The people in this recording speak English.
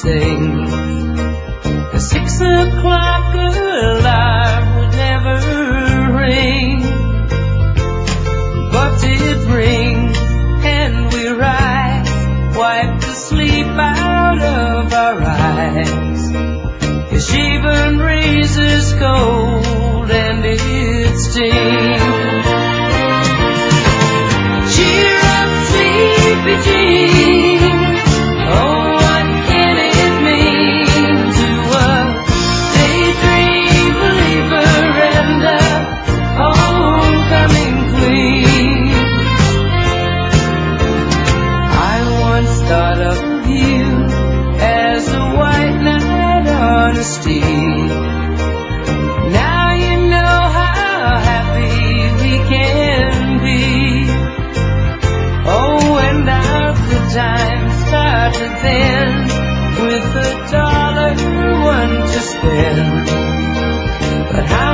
sing. The 6 o'clock alarm would never ring, but it rings and we rise, wipe the sleep out of our eyes. Your shaven razor's cold and it stings. Cheer up, sleepy dreams. Oh, what can it mean to a daydream believer and a homecoming queen? I once thought of you as a white knight on a steed. Now you know how happy we can be. Oh, and our good times started then, with $1 to spend. But how